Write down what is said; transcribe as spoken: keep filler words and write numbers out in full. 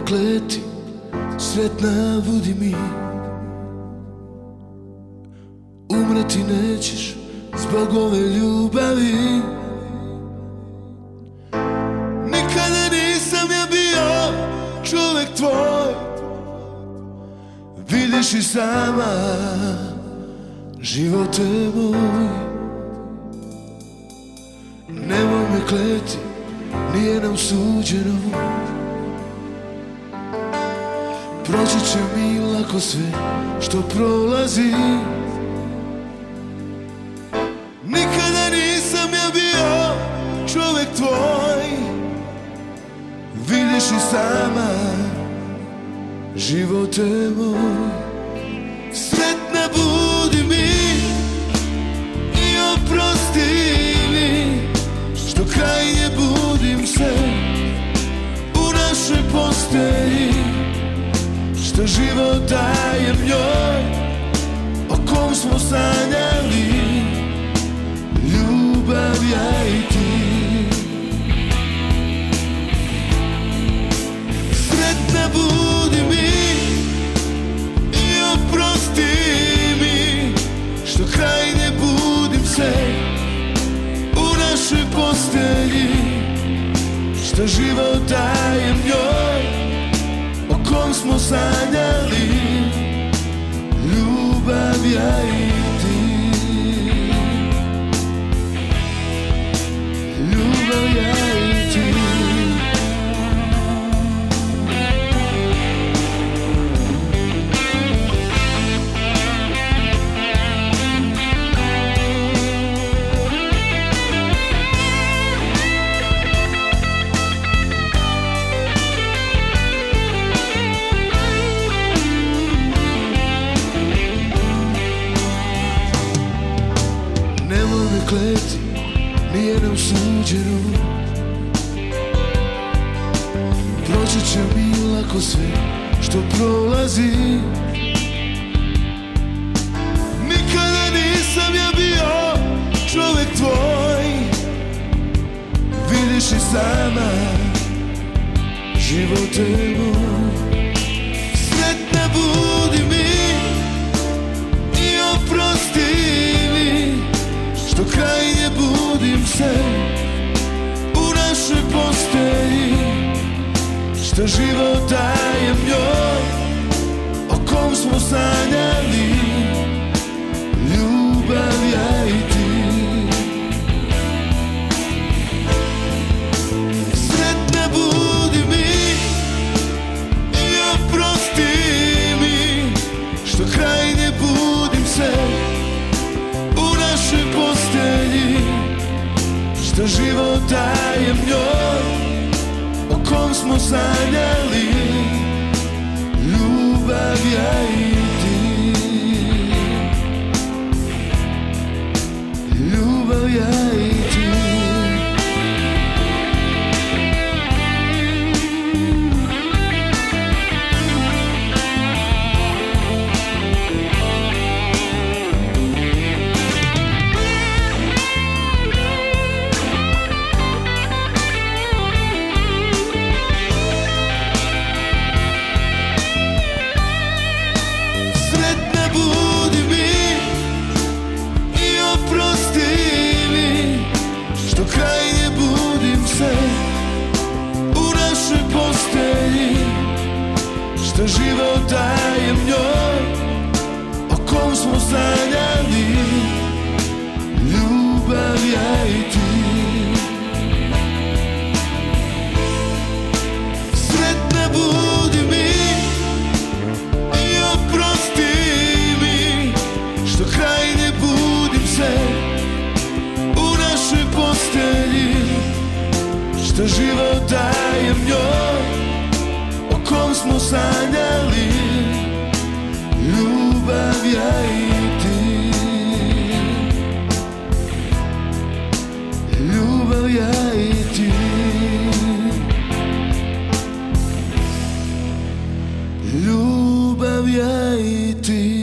kleti, sretna budi mi. Umreti nećeš zbog ove ljubavi. Nikada nisam ja bio čovek tvoj, vidiš i sama, živote moj. Nemoj me kleti, nije nam suđeno. Proći će mi lako sve što prolazi. Nikada nisam ja bio čovek tvoj, vidiš i sama, živote moj. Sretna budi mi i oprosti mi što krajnje budim se u našoj postelji, što život dajem njoj, o kom smo sanjali, ljubav ja i ti. Sretna budi mi i oprosti mi što krajnje budim se u našoj postelji, što život dajem njoj, o kom smo sanjali, ljubav ja i ti. Ljubav ja i ti. Kleti, nije nam suđeno. Proći će mi lako sve što prolazi. Nikada nisam ja bio čovek tvoj, vidiš i sama, živote moj. Sretna budi mi i oprosti mi što krajnje budim se u našoj postelji, što život dajem njoj, o kom smo sanjali, ljubav ja i ti. Sretna budi mi i oprosti mi što krajnje budim se u našoj postelji, što život dajem njoj, o kom smo sanjali, ljubav ja i ti. Ljubav ja i ti. Što život dajem njoj, o kom smo sanjali, ljubav ja i ti. Sretna budi mi i oprosti mi što krajnje budim se u našoj postelji, što život dajem njoj, o kom smo sanjali, ljubav ja i ti. Ljubav ja i ti. Ljubav ja i ti.